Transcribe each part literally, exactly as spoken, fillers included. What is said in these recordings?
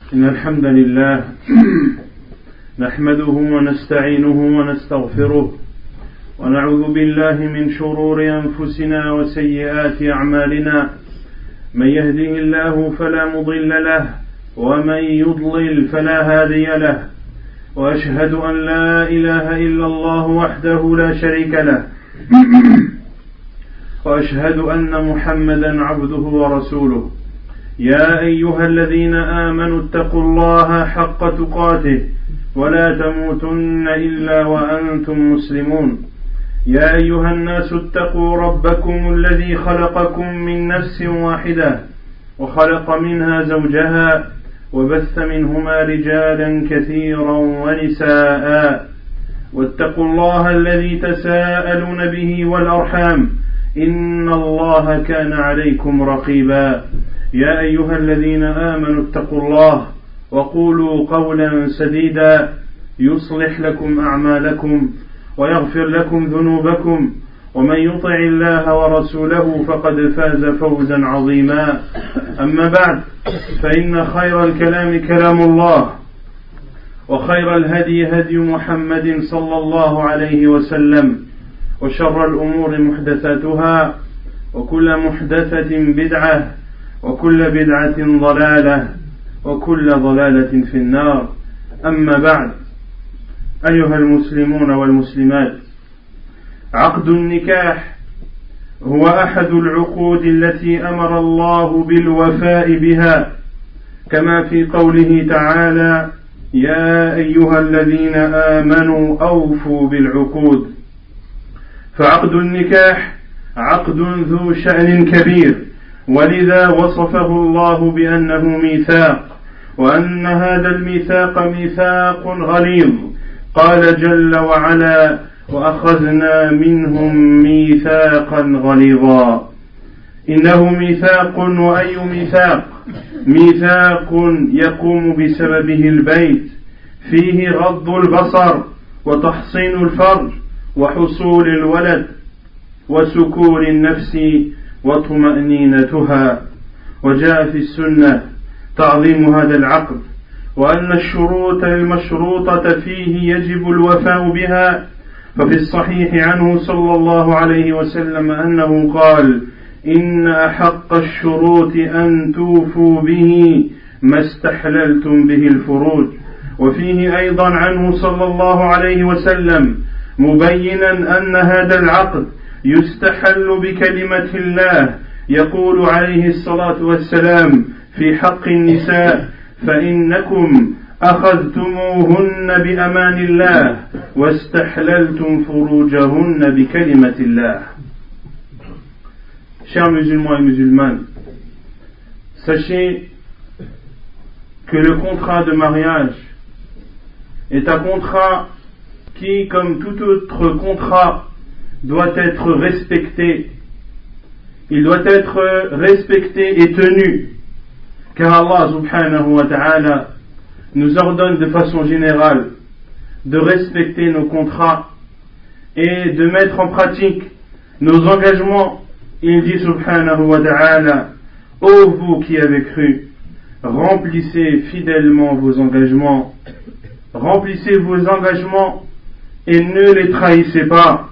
إن الحمد لله نحمده ونستعينه ونستغفره ونعوذ بالله من شرور أنفسنا وسيئات أعمالنا من يهده الله فلا مضل له ومن يضلل فلا هادي له وأشهد أن لا إله إلا الله وحده لا شريك له وأشهد أن محمدا عبده ورسوله يا أيها الذين آمنوا اتقوا الله حق تقاته ولا تموتن إلا وأنتم مسلمون يا أيها الناس اتقوا ربكم الذي خلقكم من نفس واحدة وخلق منها زوجها وبث منهما رجالا كثيرا ونساء واتقوا الله الذي تساءلون به والأرحام إن الله كان عليكم رقيبا يا أيها الذين آمنوا اتقوا الله وقولوا قولا سديدا يصلح لكم أعمالكم ويغفر لكم ذنوبكم ومن يطع الله ورسوله فقد فاز فوزا عظيما أما بعد فإن خير الكلام كلام الله وخير الهدي هدي محمد صلى الله عليه وسلم وشر الأمور محدثاتها وكل محدثة بدعة وكل بدعة ضلالة وكل ضلالة في النار أما بعد أيها المسلمون والمسلمات عقد النكاح هو أحد العقود التي أمر الله بالوفاء بها كما في قوله تعالى يا أيها الذين آمنوا أوفوا بالعقود فعقد النكاح عقد ذو شأن كبير ولذا وصفه الله بأنه ميثاق وأن هذا الميثاق ميثاق غليظ قال جل وعلا وأخذنا منهم ميثاقا غليظا إنه ميثاق وأي ميثاق ميثاق يقوم بسببه البيت فيه غض البصر وتحصين الفرج وحصول الولد وسكون النفس وطمأنينتها وجاء في السنة تعظيم هذا العقد وأن الشروط المشروطة فيه يجب الوفاء بها ففي الصحيح عنه صلى الله عليه وسلم أنه قال إن أحق الشروط أن توفوا به ما استحللتم به الفروج وفيه أيضا عنه صلى الله عليه وسلم مبينا أن هذا العقد يستحل بكلمة الله يقول عليه الصلاة والسلام في حق النساء فإنكم أخذتموهن بأمان الله واستحللتم فروجهن بكلمة الله. Chers musulmans et musulmanes, sachez que le contrat de mariage est un contrat qui, comme tout autre contrat, doit être respecté. Il doit être respecté et tenu, car Allah subhanahu wa ta'ala nous ordonne de façon générale de respecter nos contrats et de mettre en pratique nos engagements. Il dit subhanahu wa ta'ala, ô vous qui avez cru, remplissez fidèlement vos engagements, remplissez vos engagements et ne les trahissez pas.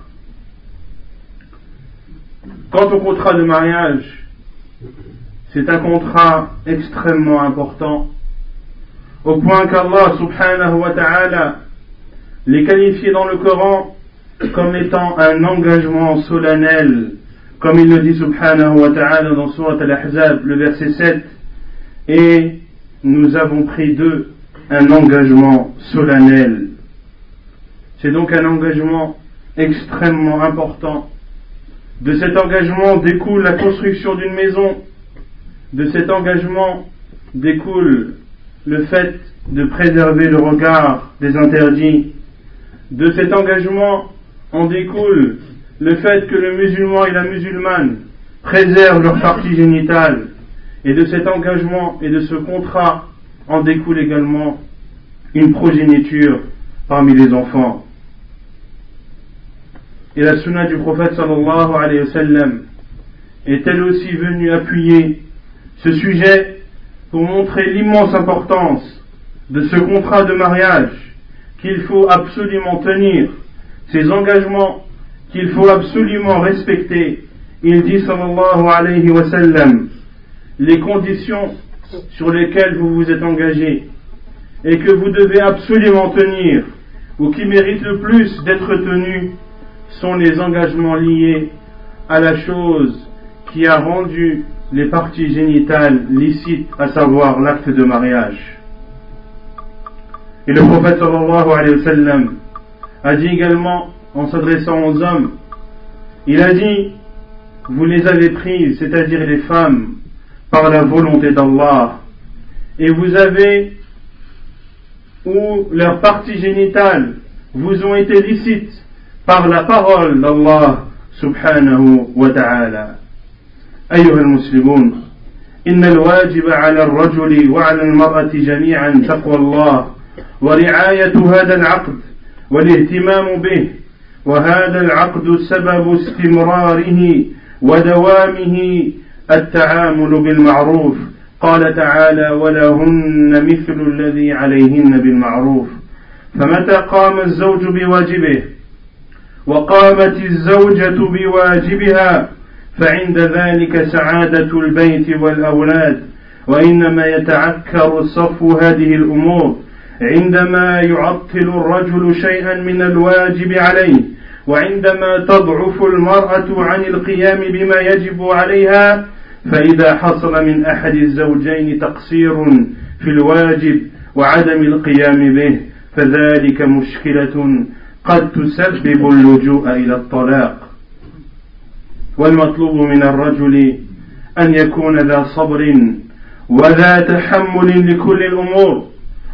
Quant au contrat de mariage, c'est un contrat extrêmement important, au point qu'Allah subhanahu wa ta'ala les qualifie dans le Coran comme étant un engagement solennel, comme il le dit subhanahu wa ta'ala dans Surat Al-Ahzab, le verset sept, et nous avons pris d'eux un engagement solennel. C'est donc un engagement extrêmement important. De cet engagement découle la construction d'une maison. De cet engagement découle le fait de préserver le regard des interdits. De cet engagement en découle le fait que le musulman et la musulmane préservent leur partie génitale. Et de cet engagement et de ce contrat en découle également une progéniture parmi les enfants. Et la sunna du prophète sallallahu alayhi wa sallam est elle aussi venue appuyer ce sujet pour montrer l'immense importance de ce contrat de mariage qu'il faut absolument tenir, ces engagements qu'il faut absolument respecter, il dit sallallahu alayhi wa sallam, les conditions sur lesquelles vous vous êtes engagés et que vous devez absolument tenir, ou qui méritent le plus d'être tenus, sont les engagements liés à la chose qui a rendu les parties génitales licites, à savoir l'acte de mariage. Et le prophète sallallahu alayhi wa sallam a dit également, en s'adressant aux hommes, il a dit, vous les avez prises, c'est-à-dire les femmes, par la volonté d'Allah, et vous avez, ou leurs parties génitales vous ont été licites par la parole d'Allah subhanahu wa ta'ala. أيها المسلمون، إن الواجب على الرجل وعلى المرأة جميعا تقوى الله ورعاية هذا العقد والاهتمام به، وهذا العقد سبب استمراره ودوامه التعامل بالمعروف. قال تعالى: ولهن مثل الذي عليهن بالمعروف. فمتى قام الزوج بواجبه وقامت الزوجة بواجبها فعند ذلك سعادة البيت والأولاد. وإنما يتعكر صفو هذه الأمور عندما يعطل الرجل شيئا من الواجب عليه، وعندما تضعف المرأة عن القيام بما يجب عليها. فإذا حصل من أحد الزوجين تقصير في الواجب وعدم القيام به فذلك مشكلة قد تسبب اللجوء إلى الطلاق. والمطلوب من الرجل أن يكون ذا صبر وذا تحمل لكل الأمور،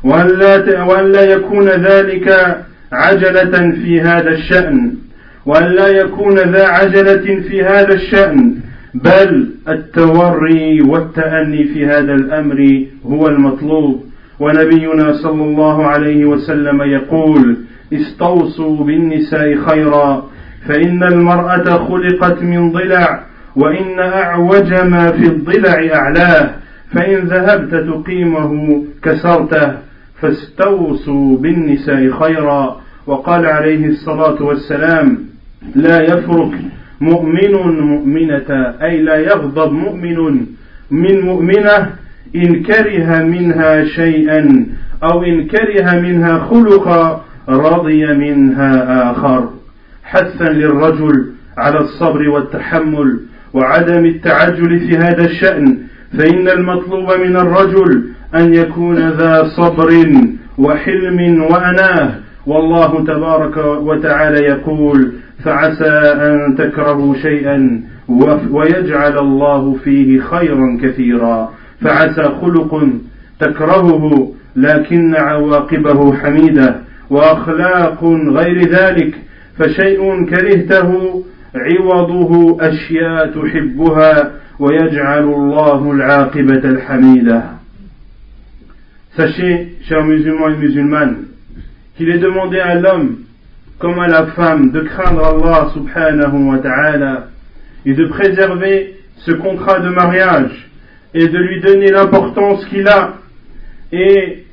وأن لا يكون ذلك عجلة في هذا الشأن، وأن لا يكون ذا عجلة في هذا الشأن، بل التوري والتأني في هذا الأمر هو المطلوب. ونبينا صلى الله عليه وسلم يقول: استوصوا بالنساء خيرا، فإن المرأة خلقت من ضلع، وإن أعوج ما في الضلع أعلاه، فإن ذهبت تقيمه كسرته، فاستوصوا بالنساء خيرا. وقال عليه الصلاة والسلام: لا يفرق مؤمن مؤمنة، أي لا يغضب مؤمن من مؤمنة إن كره منها شيئا أو إن كره منها خلقا رضي منها آخر. حثا للرجل على الصبر والتحمل وعدم التعجل في هذا الشأن، فإن المطلوب من الرجل أن يكون ذا صبر وحلم وأناه. والله تبارك وتعالى يقول: فعسى أن تكرهوا شيئا ويجعل الله فيه خيرا كثيرا. فعسى خلق تكرهه لكن عواقبه حميدة، وأخلاق غير ذلك فشيء كرهته عوضه أشياء تحبها ويجعل الله العاقبة الحميدة. Sachez, chers musulmans et musulmanes, qu'il est demandé à l'homme comme à la femme de craindre Allah subhanahu wa ta'ala et de préserver ce contrat de mariage et de lui donner l'importance qu'il a, et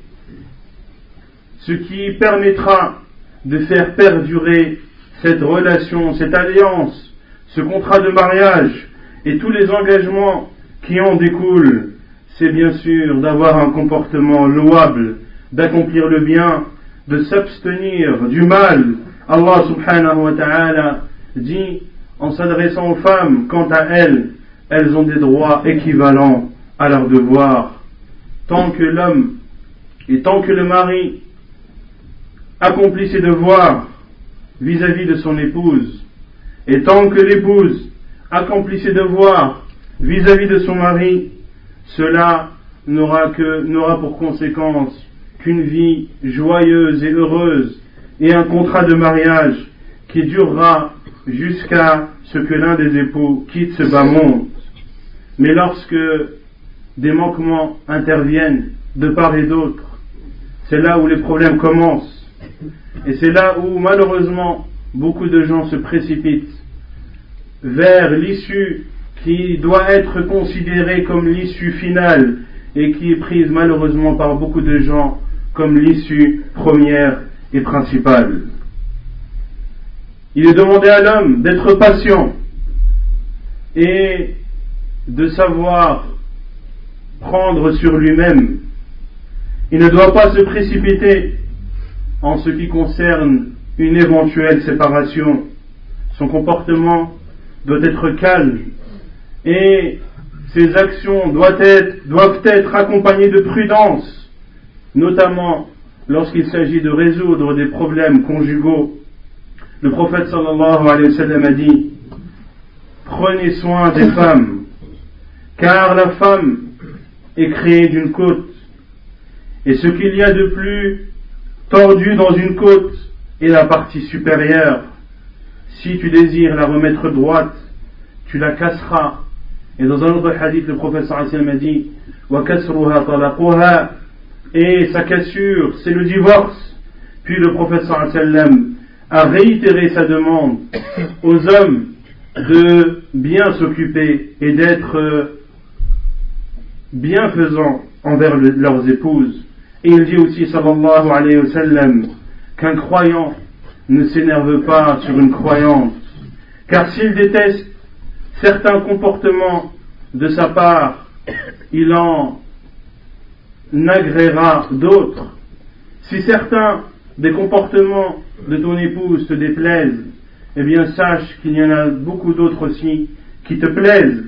ce qui permettra de faire perdurer cette relation, cette alliance, ce contrat de mariage et tous les engagements qui en découlent. C'est bien sûr d'avoir un comportement louable, d'accomplir le bien, de s'abstenir du mal. Allah subhanahu wa ta'ala dit, en s'adressant aux femmes, quant à elles, elles ont des droits équivalents à leurs devoirs. Tant que l'homme et tant que le mari accomplit ses devoirs vis-à-vis de son épouse, et tant que l'épouse accomplit ses devoirs vis-à-vis de son mari, cela n'aura que, n'aura pour conséquence qu'une vie joyeuse et heureuse et un contrat de mariage qui durera jusqu'à ce que l'un des époux quitte ce bas monde. Mais lorsque des manquements interviennent de part et d'autre, c'est là où les problèmes commencent. Et c'est là où malheureusement beaucoup de gens se précipitent vers l'issue qui doit être considérée comme l'issue finale et qui est prise malheureusement par beaucoup de gens comme l'issue première et principale. Il est demandé à l'homme d'être patient et de savoir prendre sur lui-même. Il ne doit pas se précipiter en ce qui concerne une éventuelle séparation. Son comportement doit être calme et ses actions doivent être, doivent être accompagnées de prudence, notamment lorsqu'il s'agit de résoudre des problèmes conjugaux. Le prophète sallallahu alayhi wa sallam a dit: prenez soin des femmes, car la femme est créée d'une côte, et ce qu'il y a de plus tordu dans une côte est la partie supérieure. Si tu désires la remettre droite, tu la casseras. Et dans un autre hadith, le prophète sallallahu alayhi wa sallam a dit: wa kasruha talaquha, et sa cassure, c'est le divorce. Puis le prophète sallallahu alayhi wa sallam a réitéré sa demande aux hommes de bien s'occuper et d'être bienfaisants envers le, leurs épouses. Et il dit aussi sallallahu alayhi wa sallam qu'un croyant ne s'énerve pas sur une croyante, car s'il déteste certains comportements de sa part, il en agréera d'autres. Si certains des comportements de ton épouse te déplaisent, eh bien sache qu'il y en a beaucoup d'autres aussi qui te plaisent.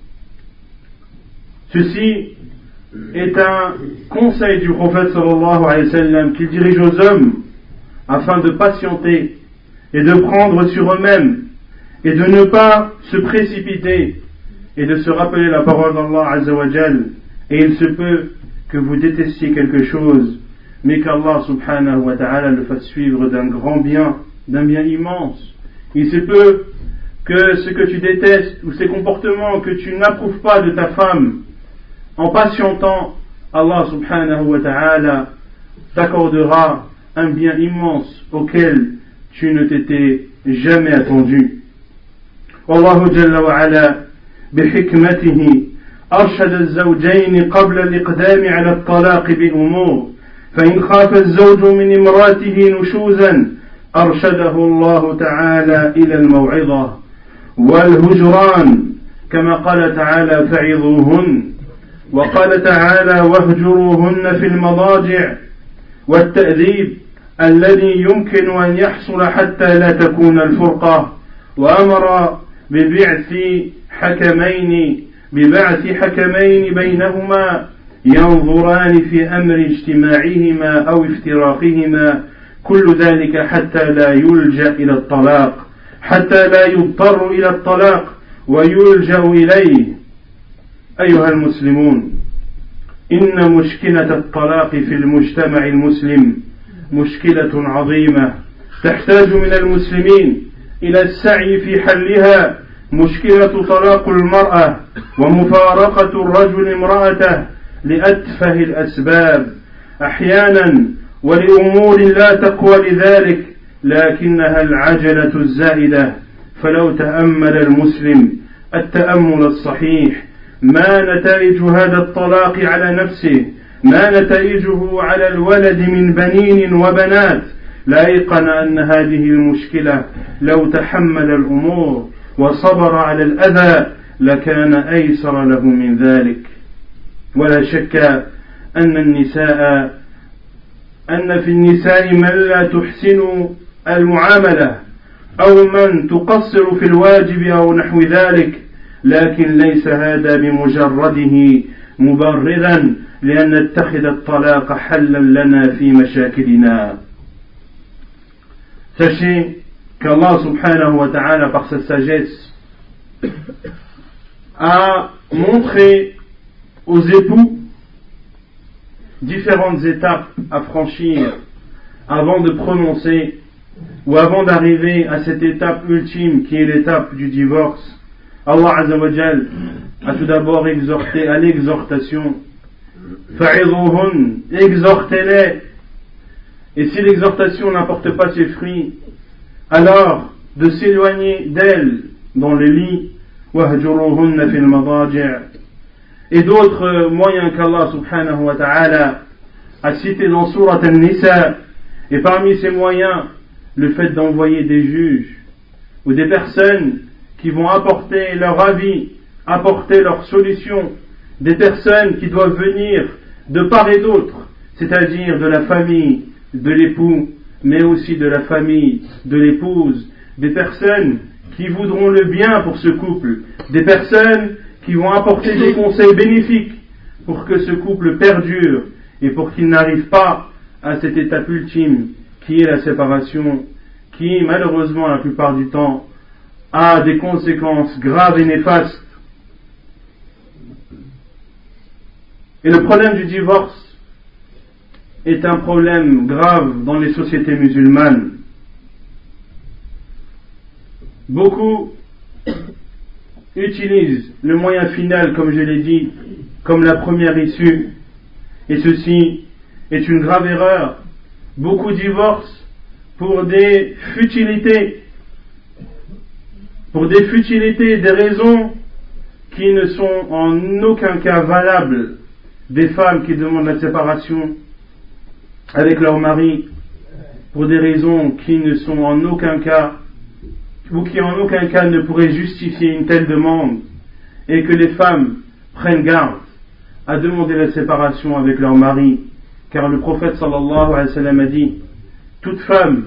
Ceci est un conseil du prophète sallallahu alayhi wa sallam qu'il dirige aux hommes afin de patienter et de prendre sur eux-mêmes et de ne pas se précipiter et de se rappeler la parole d'Allah azza wa jal. Et il se peut que vous détestiez quelque chose, mais qu'Allah subhanahu wa ta'ala le fasse suivre d'un grand bien, d'un bien immense. Il se peut que ce que tu détestes ou ces comportements que tu n'approuves pas de ta femme, en patientant, Allah subhanahu wa ta'ala t'accordera un bien immense auquel tu ne t'étais jamais attendu. Wallahu jalla wa ala bihikmatihi أرشد الزوجين قبل الإقدام على الطلاق بأمور فإن خاف الزوج من امرأته نشوزا أرشده الله تعالى إلى الموعظة والهجران كما قال تعالى فعظوهن وقال تعالى واهجروهن في المضاجع والتأديب الذي يمكن أن يحصل حتى لا تكون الفرقة وأمر ببعث حكمين ببعث حكمين بينهما ينظران في أمر اجتماعهما أو افتراقهما كل ذلك حتى لا يلجأ إلى الطلاق حتى لا يضطر إلى الطلاق ويلجأ إليه. أيها المسلمون، إن مشكلة الطلاق في المجتمع المسلم مشكلة عظيمة تحتاج من المسلمين إلى السعي في حلها. مشكلة طلاق المرأة ومفارقة الرجل امرأته لأتفه الأسباب أحيانا ولأمور لا تقوى لذلك لكنها العجلة الزائدة. فلو تأمل المسلم التأمل الصحيح ما نتائج هذا الطلاق على نفسه، ما نتائجه على الولد من بنين وبنات، لايقن أن هذه المشكلة لو تحمل الأمور وصبر على الأذى لكان أيسر له من ذلك. ولا شك أن النساء أن في النساء من لا تحسن المعاملة أو من تقصر في الواجب أو نحو ذلك، لكن ليس هذا بمجرده مبررا لأن نتخذ الطلاق حلا لنا في مشاكلنا. Sachez qu'Allah subhanahu wa ta'ala par sa sagesse a montré aux époux différentes étapes à franchir avant de prononcer ou avant d'arriver à cette étape ultime qui est l'étape du divorce. Allah Azza wa Jal a tout d'abord exhorté à l'exhortation. Fa'idhuhun, exhortez-les. Et si l'exhortation n'apporte pas ses fruits, alors de s'éloigner d'elles dans le lit. Wahjuruhunna fil madaji'. et d'autres moyens qu'Allah subhanahu wa ta'ala a cités dans Surat An-Nisa. Et parmi ces moyens, le fait d'envoyer des juges ou des personnes qui vont apporter leur avis, apporter leur solution, des personnes qui doivent venir de part et d'autre, c'est-à-dire de la famille de l'époux, mais aussi de la famille de l'épouse, des personnes qui voudront le bien pour ce couple, des personnes qui vont apporter des conseils bénéfiques pour que ce couple perdure et pour qu'il n'arrive pas à cette étape ultime qui est la séparation, qui malheureusement la plupart du temps a des conséquences graves et néfastes. Et le problème du divorce est un problème grave dans les sociétés musulmanes. Beaucoup utilisent le moyen final, comme je l'ai dit, comme la première issue, et ceci est une grave erreur. Beaucoup divorcent pour des futilités, pour des futilités, des raisons qui ne sont en aucun cas valables. Des femmes qui demandent la séparation avec leur mari pour des raisons qui ne sont en aucun cas ou qui en aucun cas ne pourraient justifier une telle demande, et que les femmes prennent garde à demander la séparation avec leur mari, car le prophète sallallahu alayhi wa sallam a dit: toute femme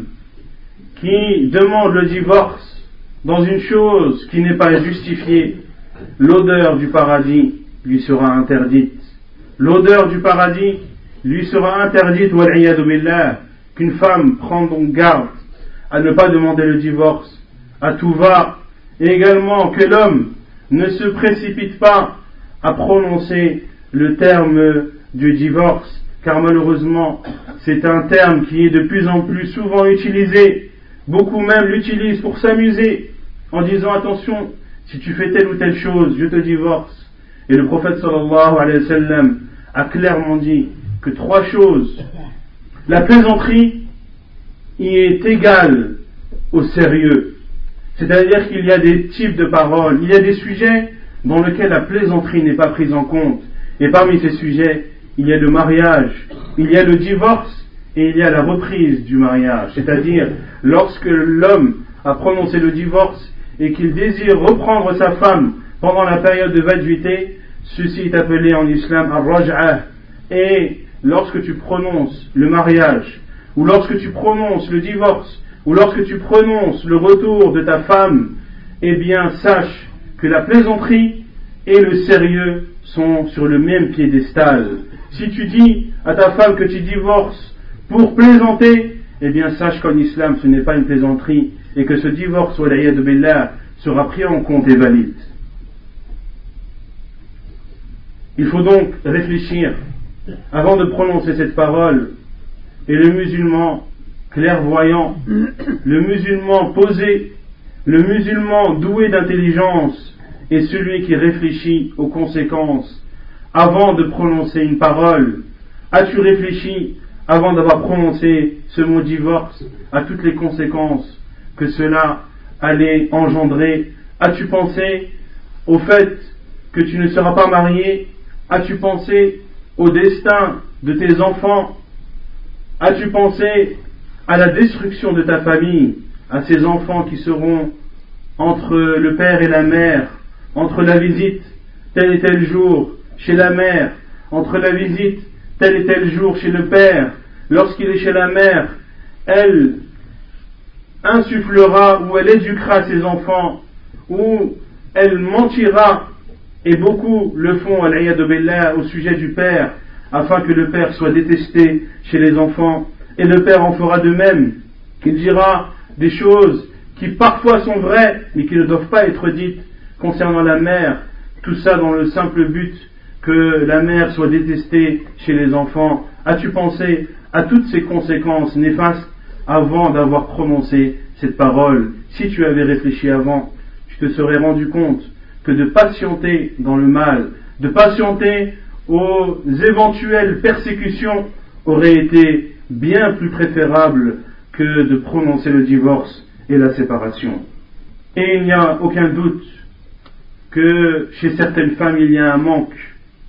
qui demande le divorce dans une chose qui n'est pas justifiée, l'odeur du paradis lui sera interdite. L'odeur du paradis lui sera interdite, wal'iyadu billah. Qu'une femme prenne donc garde à ne pas demander le divorce à tout va, et également que l'homme ne se précipite pas à prononcer le terme du divorce, car malheureusement c'est un terme qui est de plus en plus souvent utilisé. Beaucoup même l'utilisent pour s'amuser en disant: attention, si tu fais telle ou telle chose, je te divorce. Et le prophète sallallahu alayhi wa sallam a clairement dit que trois choses, la plaisanterie y est égale au sérieux, c'est-à-dire qu'il y a des types de paroles, il y a des sujets dans lesquels la plaisanterie n'est pas prise en compte, et parmi ces sujets il y a le mariage, il y a le divorce et il y a la reprise du mariage, c'est-à-dire lorsque l'homme a prononcé le divorce et qu'il désire reprendre sa femme pendant la période de vacuité, ceci est appelé en islam al-raj'ah. Et lorsque tu prononces le mariage, ou lorsque tu prononces le divorce, ou lorsque tu prononces le retour de ta femme, eh bien sache que la plaisanterie et le sérieux sont sur le même piédestal. Si tu dis à ta femme que tu divorces pour plaisanter, eh bien sache qu'en islam ce n'est pas une plaisanterie, et que ce divorce, wal'iyadu billah, sera pris en compte et valide. Il faut donc réfléchir avant de prononcer cette parole, et le musulman clairvoyant, le musulman posé, le musulman doué d'intelligence est celui qui réfléchit aux conséquences avant de prononcer une parole. As-tu réfléchi avant d'avoir prononcé ce mot divorce à toutes les conséquences que cela allait engendrer? As-tu pensé au fait que tu ne seras pas marié? As-tu pensé au destin de tes enfants? As-tu pensé à la destruction de ta famille, à ces enfants qui seront entre le père et la mère, entre la visite tel et tel jour chez la mère, entre la visite tel et tel jour chez le père? Lorsqu'il est chez la mère, elle insufflera ou elle éduquera ses enfants, ou elle mentira, et beaucoup le font al-iyadu billah au sujet du père, afin que le père soit détesté chez les enfants, et le père en fera de même, qu'il dira des choses qui parfois sont vraies mais qui ne doivent pas être dites concernant la mère, tout ça dans le simple but que la mère soit détestée chez les enfants. As-tu pensé à toutes ces conséquences néfastes avant d'avoir prononcé cette parole? Si tu avais réfléchi avant, tu te serais rendu compte que de patienter dans le mal, de patienter aux éventuelles persécutions aurait été bien plus préférable que de prononcer le divorce et la séparation. Et il n'y a aucun doute que chez certaines femmes il y a un manque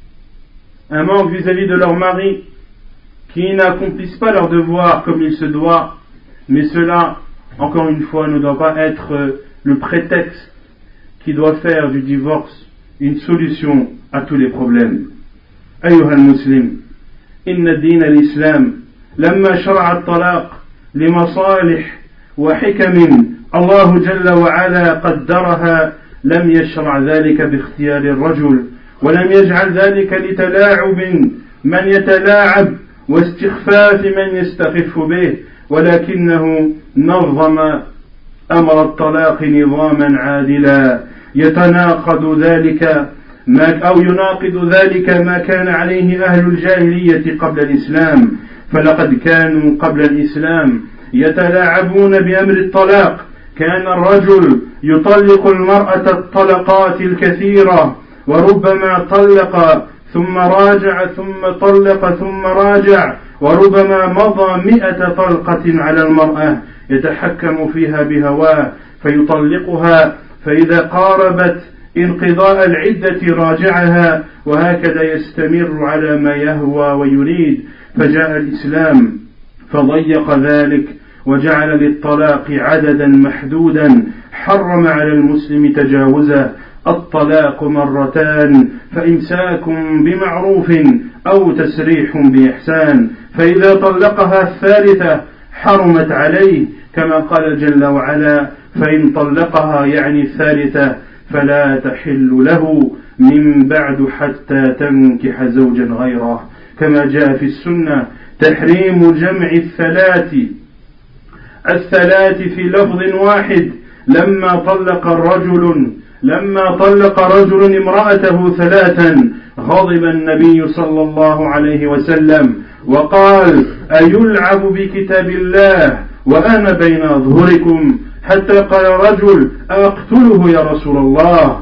un manque vis-à-vis de leur mari, qui n'accomplissent pas leur devoir comme il se doit, mais cela, encore une fois, ne doit pas être le prétexte qui doit faire du divorce une solution à tous les problèmes. أيها المسلم، إن دين الإسلام لما شرع الطلاق لمصالح وحكم الله جل وعلا قدرها لم يشرع ذلك باختيار الرجل، ولم يجعل ذلك لتلاعب من يتلاعب واستخفاف من يستخف به، ولكنه نظم أمر الطلاق نظاما عادلا يتناقض ذلك ما أو يناقض ذلك ما كان عليه أهل الجاهلية قبل الإسلام، فلقد كانوا قبل الإسلام يتلاعبون بأمر الطلاق. كان الرجل يطلق المرأة الطلقات الكثيرة، وربما طلق ثم راجع ثم طلق ثم راجع، وربما مضى مئة طلقة على المرأة يتحكم فيها بهواه فيطلقها، فإذا قاربت انقضاء العدة راجعها، وهكذا يستمر على ما يهوى ويريد. فجاء الإسلام فضيق ذلك وجعل للطلاق عددا محدودا حرم على المسلم تجاوزه. الطلاق مرتان، فإمساك بمعروف أو تسريح بإحسان، فإذا طلقها الثالثة حرمت عليه، كما قال جل وعلا: فإن طلقها يعني الثالثة فلا تحل له من بعد حتى تنكح زوجا غيره، كما جاء في السنة تحريم جمع الثلاث الثلاث في لفظ واحد. لما طلق الرجل لما طلق رجل امرأته ثلاثا غضب النبي صلى الله عليه وسلم وقال: أيلعب بكتاب الله وأنا بين أظهركم؟ حتى قال رجل: أقتله يا رسول الله.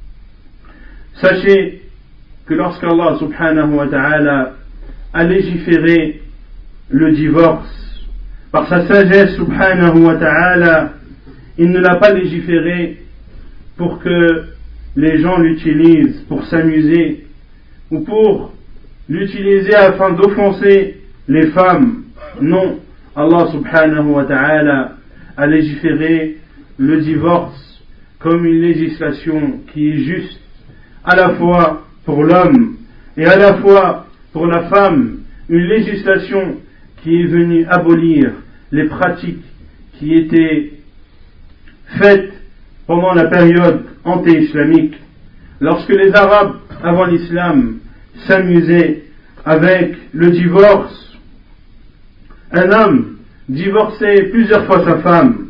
Sachez que lorsqu'Allah subhanahu wa ta'ala a légiféré le divorce, par sa sagesse subhanahu wa ta'ala, il ne l'a pas légiféré pour que les gens l'utilisent pour s'amuser ou pour l'utiliser afin d'offenser les femmes. Non, Allah subhanahu wa ta'ala a légiféré le divorce comme une législation qui est juste à la fois pour l'homme et à la fois pour la femme, une législation qui est venue abolir les pratiques qui étaient faites pendant la période anté-islamique, lorsque les Arabes avant l'islam s'amusaient avec le divorce. Un homme divorçait plusieurs fois sa femme.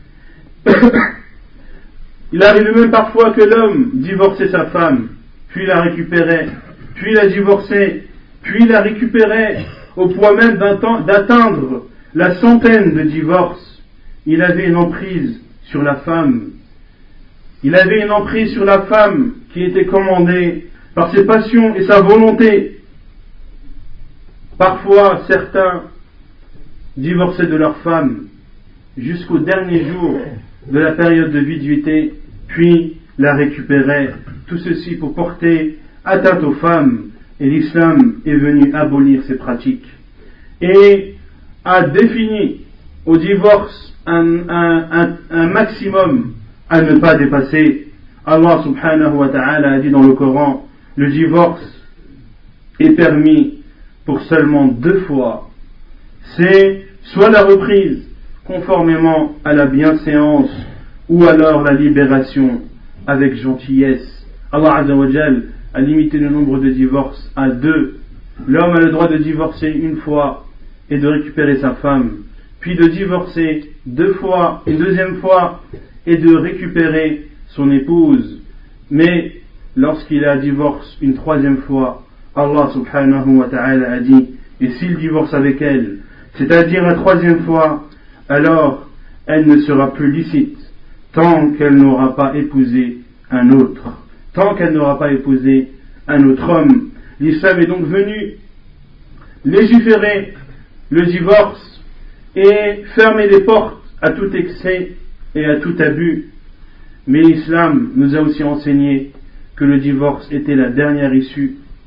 Il arrivait même parfois que l'homme divorçait sa femme, puis la récupérait, puis la divorçait, puis la récupérait, au point même d'atteindre la centaine de divorces. Il avait une emprise sur la femme. Il avait une emprise sur la femme qui était commandée par ses passions et sa volonté. Parfois, certains divorçaient de leur femme jusqu'au dernier jour de la période de viduité, puis la récupéraient. Tout ceci pour porter atteinte aux femmes, et l'islam est venu abolir ces pratiques et a défini au divorce un, un, un, un maximum à ne pas dépasser. Allah subhanahu wa ta'ala a dit dans le Coran: le divorce est permis pour seulement deux fois. C'est soit la reprise conformément à la bienséance, ou alors la libération avec gentillesse. Allah Azza wa Jal a limité le nombre de divorces à deux. L'homme a le droit de divorcer une fois et de récupérer sa femme, puis de divorcer deux fois, une deuxième fois, et de récupérer son épouse. Mais lorsqu'il a divorce une troisième fois, Allah subhanahu wa ta'ala a dit: et s'il divorce avec elle, c'est-à-dire la troisième fois, alors elle ne sera plus licite tant qu'elle n'aura pas épousé un autre, tant qu'elle n'aura pas épousé un autre homme. L'islam est donc venu légiférer le divorce et fermer les portes à tout excès et à tout abus. Mais l'islam nous a aussi enseigné que le divorce était la dernière issue,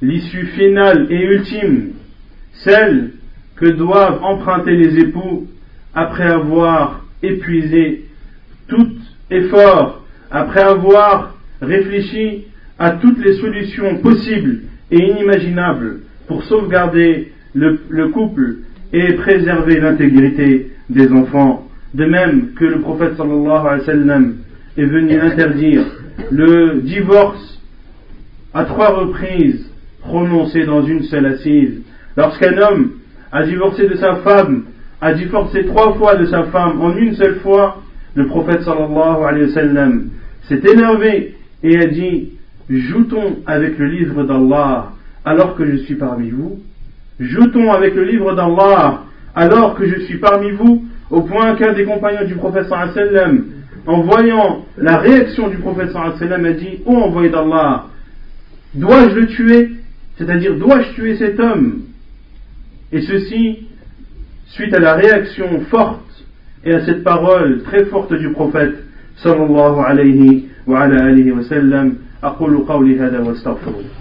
l'issue finale et ultime, celle que doivent emprunter les époux après avoir épuisé tout effort, après avoir réfléchi à toutes les solutions possibles et inimaginables pour sauvegarder le, le couple et préserver l'intégrité des enfants. De même que le prophète sallallahu alayhi wa sallam est venu interdire le divorce à trois reprises prononcé dans une seule assise. Lorsqu'un homme a divorcé de sa femme, a divorcé trois fois de sa femme en une seule fois, le prophète sallallahu alayhi wa sallam s'est énervé et a dit: joue-t-on avec le livre d'Allah alors que je suis parmi vous? Joue-t-on avec le livre d'Allah alors que je suis parmi vous? Au point qu'un des compagnons du prophète sallallahu alayhi wa sallam, en voyant la réaction du prophète sallallahu alayhi wa sallam, a dit: ô envoyé d'Allah, dois-je le tuer? C'est-à-dire, dois-je tuer cet homme? Et ceci, suite à la réaction forte et à cette parole très forte du prophète sallallahu alayhi wa ala alihi wa sallam. أقول قولي هذا واستغفر الله.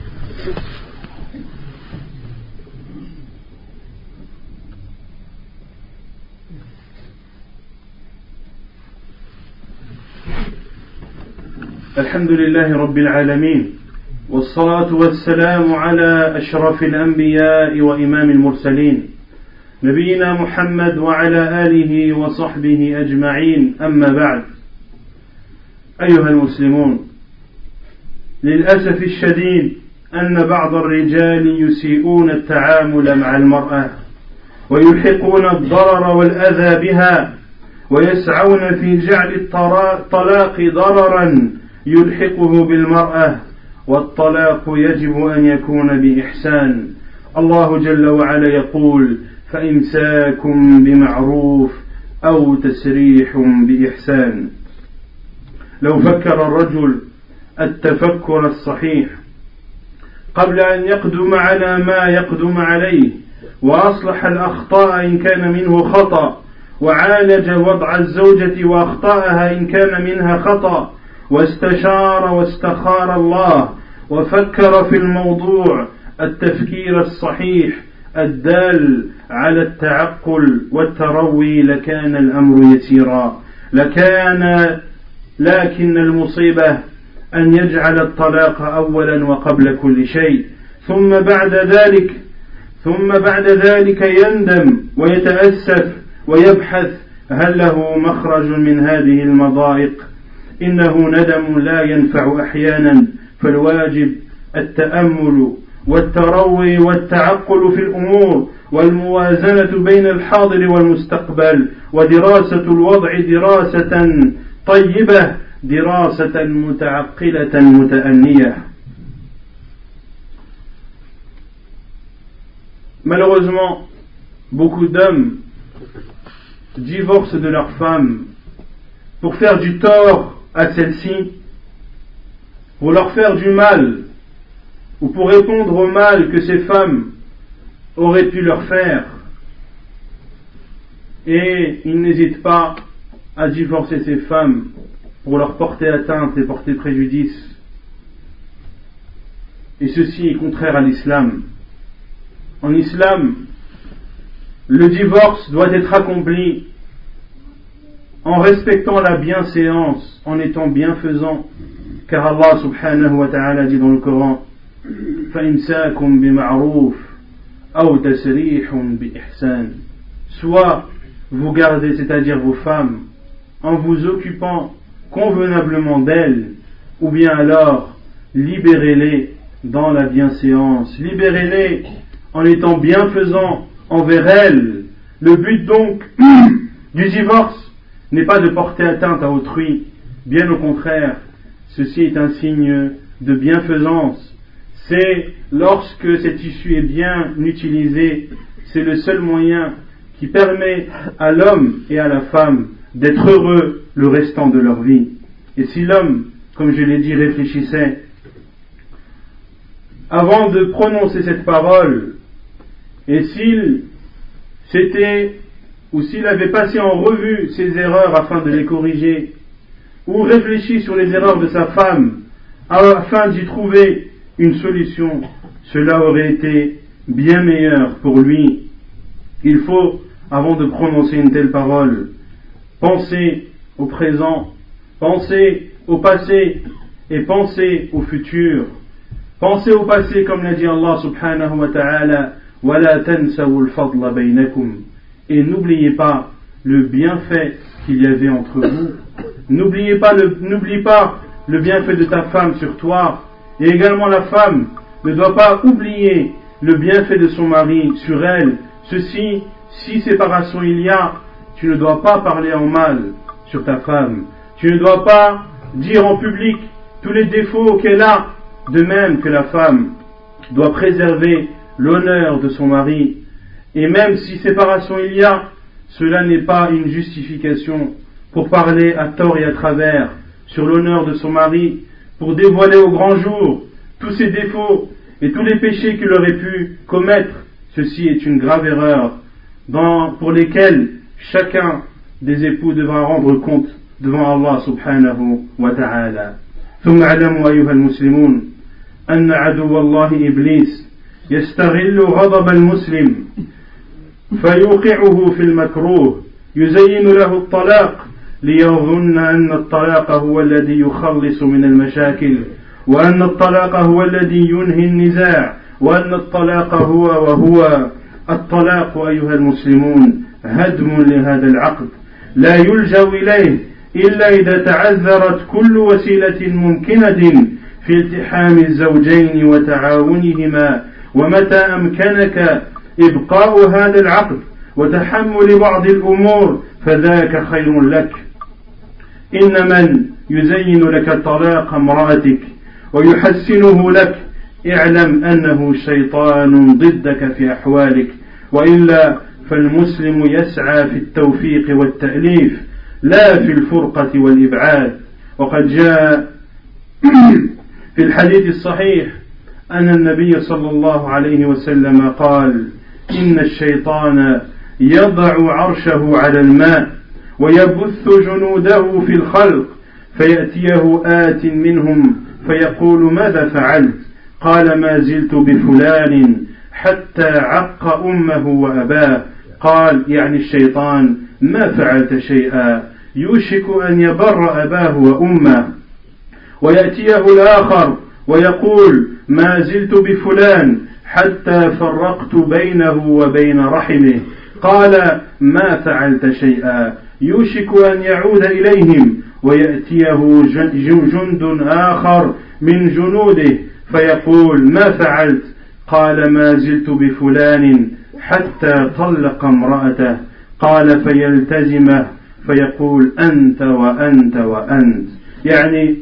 الحمد لله رب العالمين والصلاة والسلام على أشرف الأنبياء وإمام المرسلين نبينا محمد وعلى آله وصحبه أجمعين. أما بعد، أيها المسلمون، للأسف الشديد أن بعض الرجال يسيئون التعامل مع المرأة ويلحقون الضرر والأذى بها ويسعون في جعل الطلاق ضررا يلحقه بالمرأة، والطلاق يجب أن يكون بإحسان. الله جل وعلا يقول: فإمساكم بمعروف أو تسريح بإحسان. لو فكر الرجل التفكر الصحيح قبل أن يقدم على ما يقدم عليه وأصلح الأخطاء إن كان منه خطأ، وعالج وضع الزوجة وأخطاءها إن كان منها خطأ، واستشار واستخار الله وفكر في الموضوع التفكير الصحيح الدال على التعقل والتروي، لكان الأمر يسيرا. لكان لكن المصيبة أن يجعل الطلاق أولا وقبل كل شيء، ثم بعد ذلك ثم بعد ذلك يندم ويتأسف ويبحث هل له مخرج من هذه المضايق. إنه ندم لا ينفع أحيانا، فالواجب التأمل والتروي والتعقل في الأمور والموازنة بين الحاضر والمستقبل، ودراسة الوضع دراسة طيبة، دراسة متعقلة متأنية. Malheureusement, beaucoup d'hommes divorcent de leur femme pour faire du tort à celle-ci, pour leur faire du mal, ou pour répondre au mal que ces femmes auraient pu leur faire. Et ils n'hésitent pas à divorcer ces femmes pour leur porter atteinte et porter préjudice. Et ceci est contraire à l'islam. En islam, le divorce doit être accompli en respectant la bienséance, en étant bienfaisant, car Allah subhanahu wa ta'ala dit dans le Coran: فَإِمْسَاكُمْ بِمَعْرُوفٍ أَوْ تَسْرِيحٌ بِإِحْسَانٍ. Soit vous gardez, c'est-à-dire vos femmes, en vous occupant convenablement d'elles, ou bien alors libérez-les dans la bienséance, libérez-les en étant bienfaisant envers elles. Le but donc du divorce n'est pas de porter atteinte à autrui, bien au contraire, ceci est un signe de bienfaisance. C'est lorsque cette issue est bien utilisée, c'est le seul moyen qui permet à l'homme et à la femme d'être heureux le restant de leur vie. Et si l'homme, comme je l'ai dit, réfléchissait avant de prononcer cette parole, et s'il s'était ou s'il avait passé en revue ses erreurs afin de les corriger, ou réfléchi sur les erreurs de sa femme afin d'y trouver une solution, cela aurait été bien meilleur pour lui. Il faut, avant de prononcer une telle parole, penser au présent, penser au passé et penser au futur. Pensez au passé comme l'a dit Allah subhanahu wa ta'ala, وَلَا تَنْسَوُا الْفَضْلَ بَيْنَكُمْ, et n'oubliez pas le bienfait qu'il y avait entre vous. N'oubliez pas le, n'oublie pas le bienfait de ta femme sur toi, et également la femme ne doit pas oublier le bienfait de son mari sur elle. Ceci, si séparation il y a, tu ne dois pas parler en mal sur ta femme, tu ne dois pas dire en public tous les défauts qu'elle a, de même que la femme doit préserver l'honneur de son mari. Et même si séparation il y a, cela n'est pas une justification pour parler à tort et à travers sur l'honneur de son mari, pour dévoiler au grand jour tous ses défauts et tous les péchés qu'il aurait pu commettre. Ceci est une grave erreur dans, pour lesquelles chacun des époux devra rendre compte devant Allah subhanahu wa ta'ala. ثم اعلموا أيها المسلمون أن عدو الله إبليس يستغل غضب المسلم فيوقعه في المكروه، يزين له الطلاق ليظن أن الطلاق هو الذي يخلص من المشاكل، وأن الطلاق هو الذي ينهي النزاع، وأن الطلاق هو وهو الطلاق أيها المسلمون هدم لهذا العقد لا يلجأ إليه إلا إذا تعذرت كل وسيلة ممكنة في التحام الزوجين وتعاونهما. ومتى أمكنك إبقاء هذا العقد وتحمل بعض الأمور فذاك خير لك. إن من يزين لك طلاق امرأتك ويحسنه لك اعلم أنه شيطان ضدك في أحوالك، وإلا فالمسلم يسعى في التوفيق والتأليف لا في الفرقة والإبعاد. وقد جاء في الحديث الصحيح أن النبي صلى الله عليه وسلم قال: إن الشيطان يضع عرشه على الماء ويبث جنوده في الخلق فيأتيه آت منهم فيقول: ماذا فعلت؟ قال: ما زلت بفلان حتى عق أمه وأباه. قال يعني الشيطان: ما فعلت شيئا، يوشك أن يبر أباه وأمه. ويأتيه الآخر ويقول: ما زلت بفلان حتى فرقت بينه وبين رحمه. قال: ما فعلت شيئا، يوشك أن يعود إليهم. ويأتيه جند آخر من جنوده فيقول: ما فعلت؟ قال: ما زلت بفلان حتى طلق امرأته. قال: فيلتزمه فيقول: أنت وأنت وأنت، يعني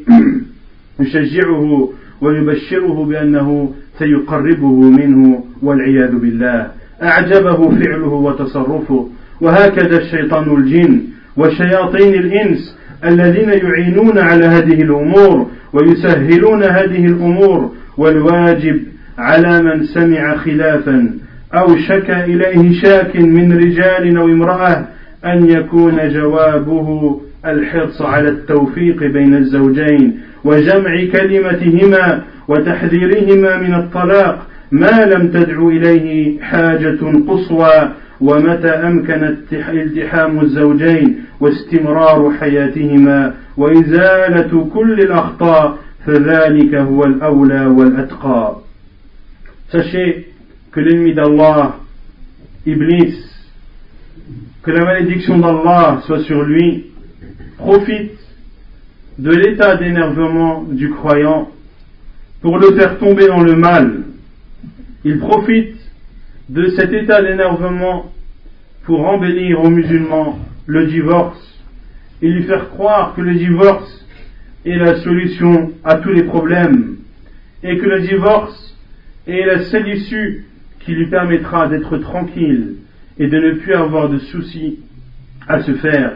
يشجعه ويبشره بأنه سيقربه منه والعياذ بالله. أعجبه فعله وتصرفه. وهكذا الشيطان الجن وشياطين الإنس الذين يعينون على هذه الأمور ويسهلون هذه الأمور. والواجب على من سمع خلافا أو شكى إليه شاك من رجال أو امرأة أن يكون جوابه الحرص على التوفيق بين الزوجين وجمع كلمتهما وتحذيرهما من الطلاق ما لم تدعو إليه حاجة قصوى. ومتى أمكن التحام الزوجين واستمرار حياتهما وإزالة كل الأخطاء فذلك هو الأولى والأتقى. Sachez que l'ennemi d'Allah, Iblis, que la malédiction d'Allah soit sur lui, profite de l'état d'énervement du croyant pour le faire tomber dans le mal. Il profite de cet état d'énervement pour embellir aux musulmans le divorce et lui faire croire que le divorce est la solution à tous les problèmes et que le divorce est la seule issue qui lui permettra d'être tranquille et de ne plus avoir de soucis à se faire.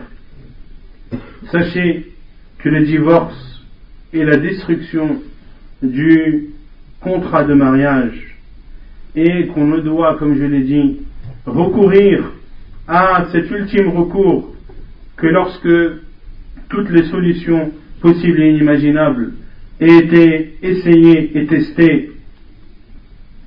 Sachez que le divorce est la destruction du contrat de mariage et qu'on ne doit, comme je l'ai dit, recourir à cet ultime recours que lorsque toutes les solutions possibles et inimaginables aient été essayées et testées.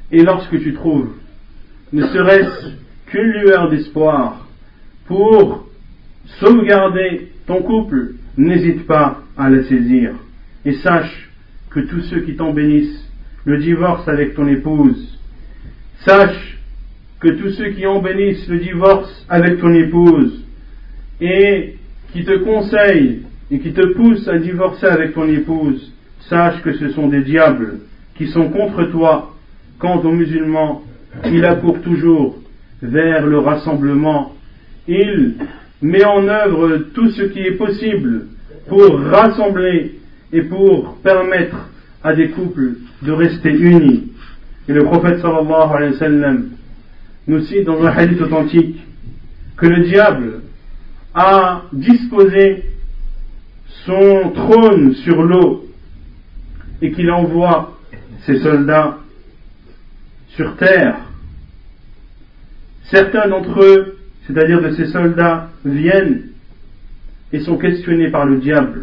Et lorsque tu trouves ne serait-ce qu'une lueur d'espoir pour sauvegarder ton couple, n'hésite pas à la saisir. Et sache que tous ceux qui t'en bénissent le divorce avec ton épouse, sache que tous ceux qui en bénissent le divorce avec ton épouse et qui te conseillent et qui te poussent à divorcer avec ton épouse, sache que ce sont des diables qui sont contre toi. Quant aux musulmans, il accourt toujours vers le rassemblement. Il met en œuvre tout ce qui est possible pour rassembler et pour permettre à des couples de rester unis. Et le prophète sallallahu alayhi wa sallam nous cite dans un hadith authentique que le diable a disposé son trône sur l'eau et qu'il envoie ses soldats sur terre. Certains d'entre eux, c'est-à-dire de ces soldats, viennent et sont questionnés par le diable.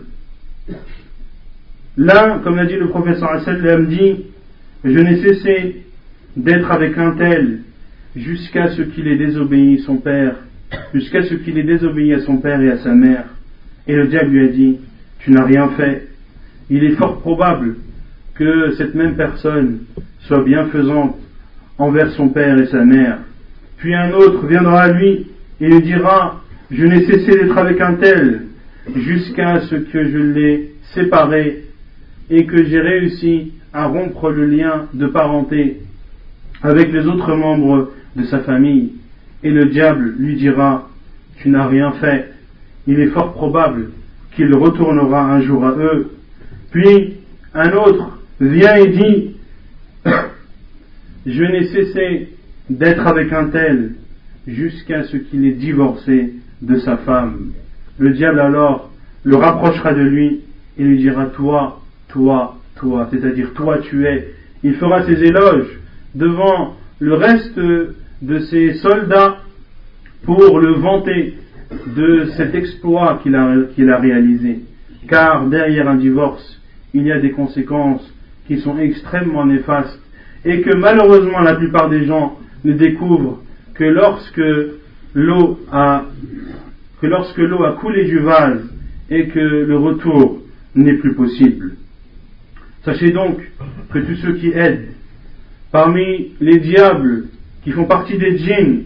L'un, comme l'a dit le prophète sallallahu alayhi wa sallam, dit: je n'ai cessé d'être avec un tel jusqu'à ce qu'il ait désobéi son père, jusqu'à ce qu'il ait désobéi à son père et à sa mère. Et le diable lui a dit: tu n'as rien fait. Il est fort probable que cette même personne soit bienfaisante envers son père et sa mère. Puis un autre viendra à lui et lui dira: je n'ai cessé d'être avec un tel jusqu'à ce que je l'ai séparé et que j'ai réussi à rompre le lien de parenté avec les autres membres de sa famille. Et le diable lui dira: tu n'as rien fait. Il est fort probable qu'il retournera un jour à eux. Puis un autre vient et dit: je n'ai cessé d'être avec un tel jusqu'à ce qu'il ait divorcé de sa femme. Le diable alors le rapprochera de lui et lui dira: toi, toi, toi, c'est-à-dire toi tu es. Il fera ses éloges devant le reste de ses soldats pour le vanter de cet exploit qu'il a, qu'il a réalisé. Car derrière un divorce, il y a des conséquences qui sont extrêmement néfastes et que malheureusement la plupart des gens ne découvrent que lorsque l'eau a, que lorsque l'eau a coulé du vase et que le retour n'est plus possible. Sachez donc que tous ceux qui aident parmi les diables qui font partie des djinns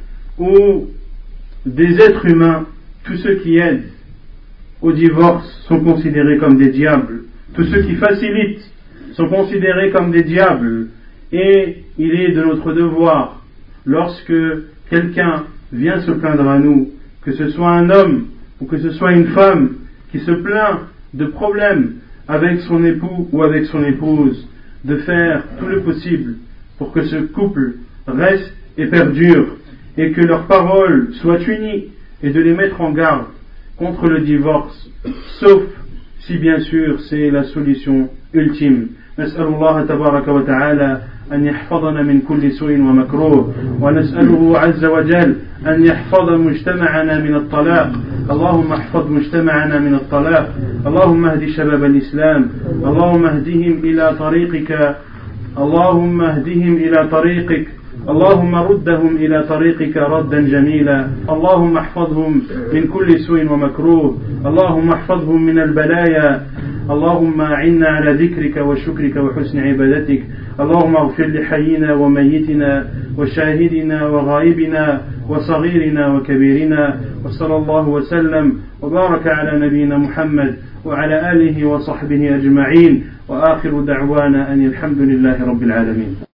ou des êtres humains, tous ceux qui aident au divorce sont considérés comme des diables. Tous ceux qui facilitent sont considérés comme des diables. Et il est de notre devoir, lorsque quelqu'un vient se plaindre à nous, que ce soit un homme ou que ce soit une femme qui se plaint de problèmes avec son époux ou avec son épouse, de faire tout le possible pour que ce couple reste et perdure et que leurs paroles soient unies et de les mettre en garde contre le divorce, sauf si bien sûr c'est la solution ultime. نسأل الله تبارك وتعالى أن يحفظنا من كل سوء ومكروه ونسأله عز وجل أن يحفظ مجتمعنا من الطلاق. اللهم احفظ مجتمعنا من الطلاق. اللهم اهد شباب الإسلام. اللهم اهدهم إلى طريقك. اللهم اهدهم إلى طريقك. اللهم ردهم إلى طريقك ردا جميلا. اللهم احفظهم من كل سوء ومكروه. اللهم احفظهم من البلايا. اللهم أعنا على ذكرك وشكرك وحسن عبادتك. اللهم اغفر لحينا وميتنا وشاهدنا وغائبنا وصغيرنا وكبيرنا. وصلى الله وسلم وبارك على نبينا محمد وعلى آله وصحبه أجمعين. وآخر دعوانا أن الحمد لله رب العالمين.